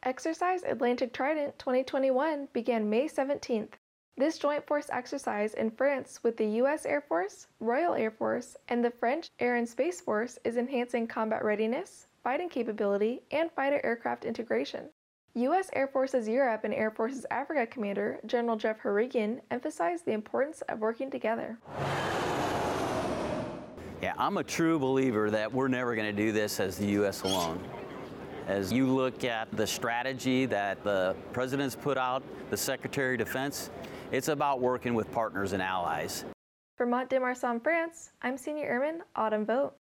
Exercise Atlantic Trident 2021 began May 17th. This joint force exercise in France with the U.S. Air Force, Royal Air Force, and the French Air and Space Force is enhancing combat readiness, fighting capability, and fighter aircraft integration. U.S. Air Forces Europe and Air Forces Africa Commander General Jeff Harrigan emphasized the importance of working together. Yeah, I'm a true believer that we're never going to do this as the U.S. alone. As you look at the strategy that the President's put out, the Secretary of Defense, it's about working with partners and allies. For Mont de Marsan, France, I'm Senior Airman Autumn Vogt.